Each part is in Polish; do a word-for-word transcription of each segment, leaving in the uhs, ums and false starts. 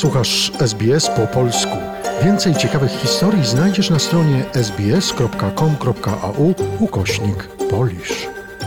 Słuchasz S B S po polsku. Więcej ciekawych historii znajdziesz na stronie sbs.com.au ukośnik Polish.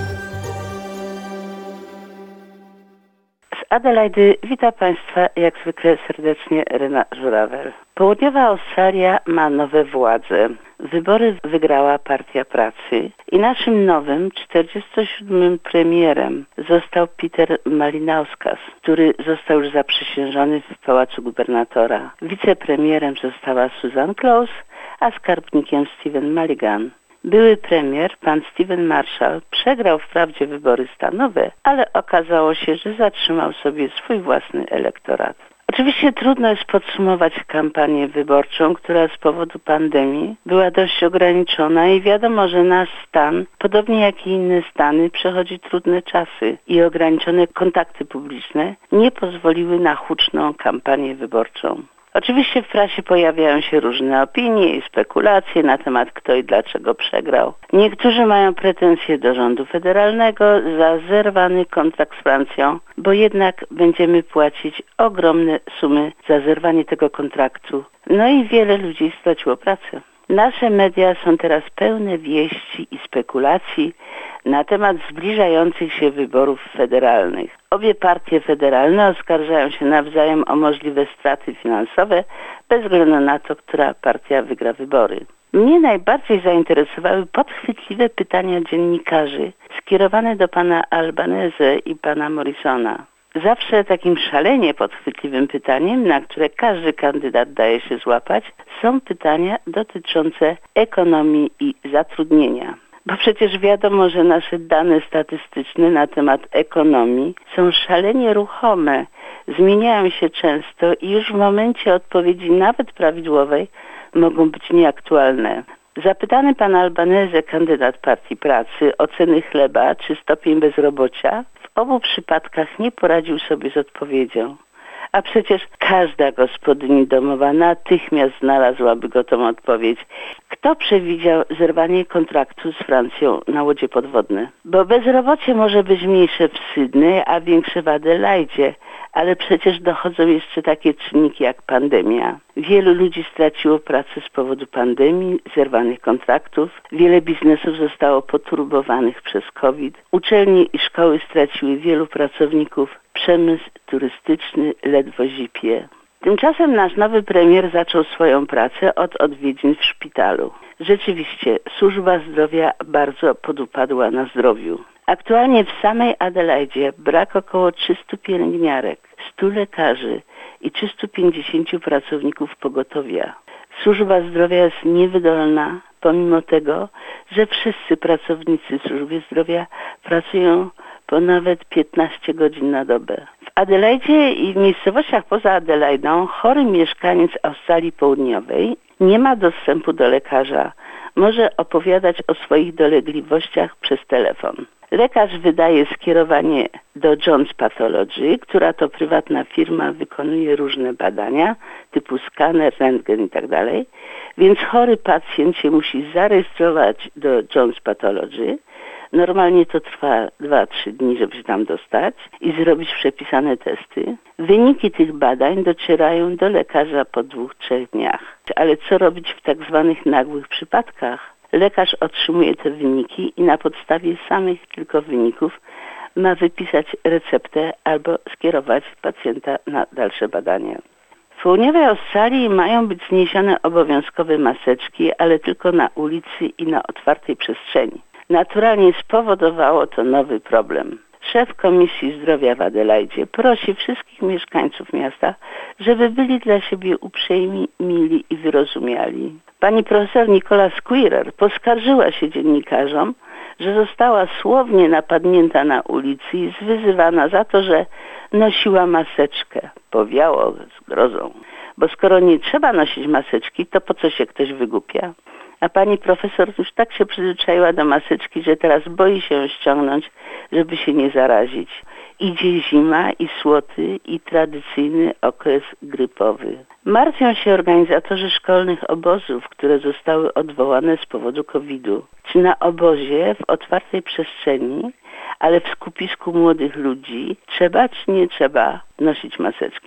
Z Adelaidy wita Państwa jak zwykle serdecznie Rena Żurawel. Południowa Australia ma nowe władze. Wybory wygrała Partia Pracy i naszym nowym, czterdziestym siódmym premierem został Peter Malinauskas, który został już zaprzysiężony w Pałacu Gubernatora. Wicepremierem została Susan Close, a skarbnikiem Stephen Mulligan. Były premier, pan Stephen Marshall, przegrał wprawdzie wybory stanowe, ale okazało się, że zatrzymał sobie swój własny elektorat. Oczywiście trudno jest podsumować kampanię wyborczą, która z powodu pandemii była dość ograniczona i wiadomo, że nasz stan, podobnie jak i inne stany, przechodzi trudne czasy i ograniczone kontakty publiczne nie pozwoliły na huczną kampanię wyborczą. Oczywiście w prasie pojawiają się różne opinie i spekulacje na temat kto i dlaczego przegrał. Niektórzy mają pretensje do rządu federalnego za zerwany kontrakt z Francją, bo jednak będziemy płacić ogromne sumy za zerwanie tego kontraktu. No i wiele ludzi straciło pracę. Nasze media są teraz pełne wieści i spekulacji na temat zbliżających się wyborów federalnych. Obie partie federalne oskarżają się nawzajem o możliwe straty finansowe bez względu na to, która partia wygra wybory. Mnie najbardziej zainteresowały podchwytliwe pytania dziennikarzy skierowane do pana Albanese i pana Morrisona. Zawsze takim szalenie podchwytliwym pytaniem, na które każdy kandydat daje się złapać, są pytania dotyczące ekonomii i zatrudnienia. Bo przecież wiadomo, że nasze dane statystyczne na temat ekonomii są szalenie ruchome, zmieniają się często i już w momencie odpowiedzi nawet prawidłowej mogą być nieaktualne. Zapytany pan Albanese, kandydat Partii Pracy, o ceny chleba czy stopień bezrobocia, w obu przypadkach nie poradził sobie z odpowiedzią. A przecież każda gospodyni domowa natychmiast znalazłaby gotową odpowiedź. Kto przewidział zerwanie kontraktu z Francją na łodzie podwodne? Bo bezrobocie może być mniejsze w Sydney, a większe w Adelaidzie, ale przecież dochodzą jeszcze takie czynniki jak pandemia. Wielu ludzi straciło pracę z powodu pandemii, zerwanych kontraktów. Wiele biznesów zostało poturbowanych przez COVID. Uczelnie i szkoły straciły wielu pracowników. Przemysł turystyczny ledwo zipie. Tymczasem nasz nowy premier zaczął swoją pracę od odwiedzin w szpitalu. Rzeczywiście, służba zdrowia bardzo podupadła na zdrowiu. Aktualnie w samej Adelaidzie brak około trzystu pielęgniarek, stu lekarzy i trzystu pięćdziesięciu pracowników pogotowia. Służba zdrowia jest niewydolna, pomimo tego, że wszyscy pracownicy w służbie zdrowia pracują po nawet piętnaście godzin na dobę. W Adelaidzie i w miejscowościach poza Adelaidą chory mieszkaniec Australii Południowej nie ma dostępu do lekarza. Może opowiadać o swoich dolegliwościach przez telefon. Lekarz wydaje skierowanie do Jones Pathology, która to prywatna firma wykonuje różne badania typu skaner, rentgen itd. Więc chory pacjent się musi zarejestrować do Jones Pathology. Normalnie to trwa dwa trzy dni, żeby się tam dostać i zrobić przepisane testy. Wyniki tych badań docierają do lekarza po dwóch, trzech dniach. Ale co robić w tak zwanych nagłych przypadkach? Lekarz otrzymuje te wyniki i na podstawie samych tylko wyników ma wypisać receptę albo skierować pacjenta na dalsze badania. W południowej Australii mają być zniesione obowiązkowe maseczki, ale tylko na ulicy i na otwartej przestrzeni. Naturalnie spowodowało to nowy problem. Szef Komisji Zdrowia w Adelaidzie prosi wszystkich mieszkańców miasta, żeby byli dla siebie uprzejmi, mili i wyrozumiali. Pani profesor Nicola Squeerer poskarżyła się dziennikarzom, że została słownie napadnięta na ulicy i zwyzywana za to, że nosiła maseczkę. Powiało z grozą. Bo skoro nie trzeba nosić maseczki, to po co się ktoś wygłupia? A pani profesor już tak się przyzwyczaiła do maseczki, że teraz boi się ją ściągnąć, żeby się nie zarazić. Idzie zima i słoty i tradycyjny okres grypowy. Martwią się organizatorzy szkolnych obozów, które zostały odwołane z powodu kowida. Czy na obozie w otwartej przestrzeni, ale w skupisku młodych ludzi trzeba czy nie trzeba nosić maseczki?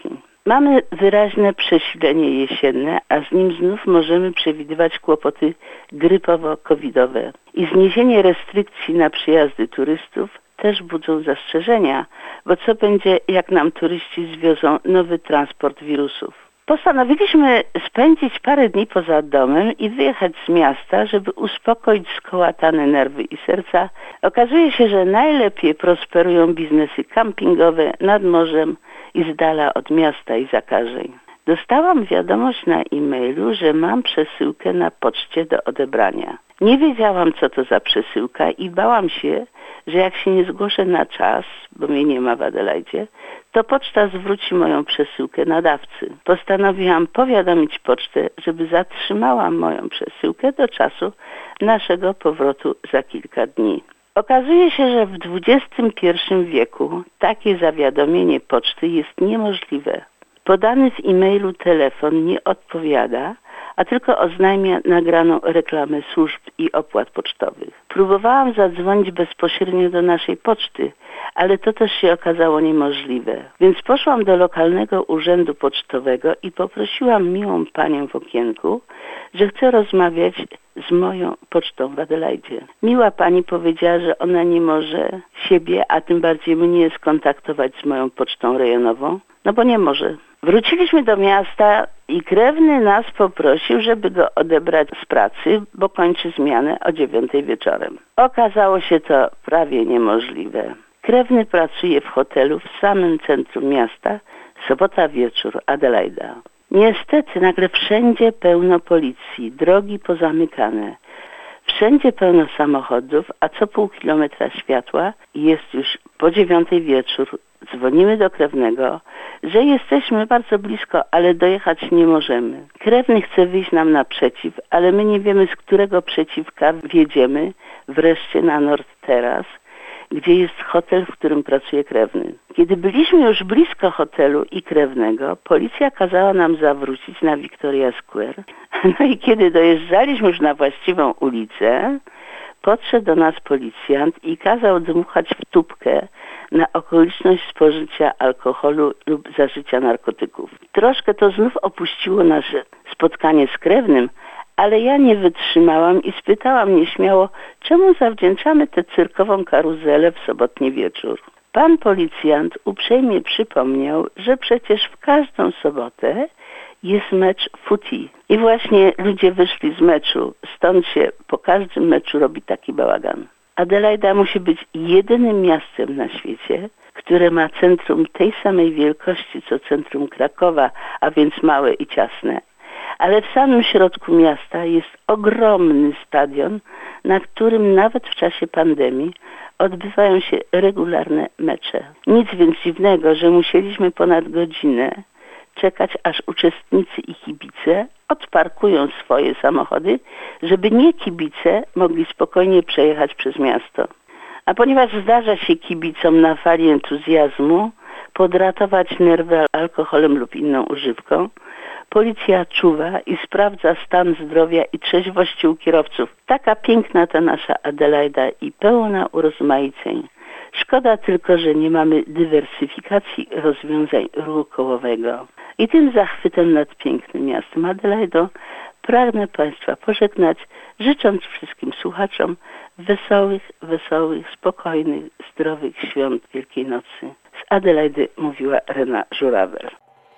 Mamy wyraźne przesilenie jesienne, a z nim znów możemy przewidywać kłopoty grypowo-covidowe. I zniesienie restrykcji na przyjazdy turystów też budzą zastrzeżenia, bo co będzie, jak nam turyści zwiozą nowy transport wirusów. Postanowiliśmy spędzić parę dni poza domem i wyjechać z miasta, żeby uspokoić skołatane nerwy i serca. Okazuje się, że najlepiej prosperują biznesy kampingowe nad morzem i z dala od miasta i zakażeń. Dostałam wiadomość na e-mailu, że mam przesyłkę na poczcie do odebrania. Nie wiedziałam, co to za przesyłka i bałam się, że jak się nie zgłoszę na czas, bo mnie nie ma w Adelaidzie, to poczta zwróci moją przesyłkę nadawcy. Postanowiłam powiadomić pocztę, żeby zatrzymała moją przesyłkę do czasu naszego powrotu za kilka dni. Okazuje się, że w dwudziestym pierwszym wieku takie zawiadomienie poczty jest niemożliwe. Podany w e-mailu telefon nie odpowiada, a tylko oznajmia nagraną reklamę służb i opłat pocztowych. Próbowałam zadzwonić bezpośrednio do naszej poczty, ale to też się okazało niemożliwe. Więc poszłam do lokalnego urzędu pocztowego i poprosiłam miłą panią w okienku, że chcę rozmawiać z moją pocztą w Adelaidzie. Miła pani powiedziała, że ona nie może siebie, a tym bardziej mnie skontaktować z moją pocztą rejonową, no bo nie może. Wróciliśmy do miasta i krewny nas poprosił, żeby go odebrać z pracy, bo kończy zmianę o dziewiątej wieczorem. Okazało się to prawie niemożliwe. Krewny pracuje w hotelu w samym centrum miasta, sobota wieczór, Adelaida. Niestety nagle wszędzie pełno policji, drogi pozamykane. Wszędzie pełno samochodów, a co pół kilometra światła i jest już po dziewiątej wieczór. Dzwonimy do krewnego, że jesteśmy bardzo blisko, ale dojechać nie możemy. Krewny chce wyjść nam naprzeciw, ale my nie wiemy, z którego przeciwka wjedziemy wreszcie na North Terrace, gdzie jest hotel, w którym pracuje krewny. Kiedy byliśmy już blisko hotelu i krewnego, policja kazała nam zawrócić na Victoria Square. No i kiedy dojeżdżaliśmy już na właściwą ulicę, podszedł do nas policjant i kazał dmuchać w tubkę na okoliczność spożycia alkoholu lub zażycia narkotyków. Troszkę to znów opuściło nasze spotkanie z krewnym, ale ja nie wytrzymałam i spytałam nieśmiało, czemu zawdzięczamy tę cyrkową karuzelę w sobotni wieczór. Pan policjant uprzejmie przypomniał, że przecież w każdą sobotę jest mecz footy. I właśnie ludzie wyszli z meczu, stąd się po każdym meczu robi taki bałagan. Adelaida musi być jedynym miastem na świecie, które ma centrum tej samej wielkości co centrum Krakowa, a więc małe i ciasne. Ale w samym środku miasta jest ogromny stadion, na którym nawet w czasie pandemii odbywają się regularne mecze. Nic więc dziwnego, że musieliśmy ponad godzinę czekać, aż uczestnicy i kibice odparkują swoje samochody, żeby nie kibice mogli spokojnie przejechać przez miasto. A ponieważ zdarza się kibicom na fali entuzjazmu podratować nerwy alkoholem lub inną używką, policja czuwa i sprawdza stan zdrowia i trzeźwości u kierowców. Taka piękna ta nasza Adelaida i pełna urozmaiceń. Szkoda tylko, że nie mamy dywersyfikacji rozwiązań ruchu kołowego. I tym zachwytem nad pięknym miastem Adelaidą pragnę Państwa pożegnać, życząc wszystkim słuchaczom wesołych, wesołych, spokojnych, zdrowych świąt Wielkiej Nocy. Z Adelaidy mówiła Rena Żurawer.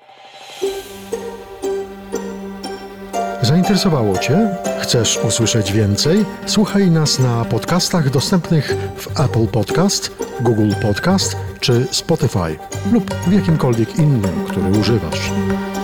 Zainteresowało Cię? Chcesz usłyszeć więcej? Słuchaj nas na podcastach dostępnych w Apple Podcast, Google Podcast czy Spotify lub w jakimkolwiek innym, który używasz.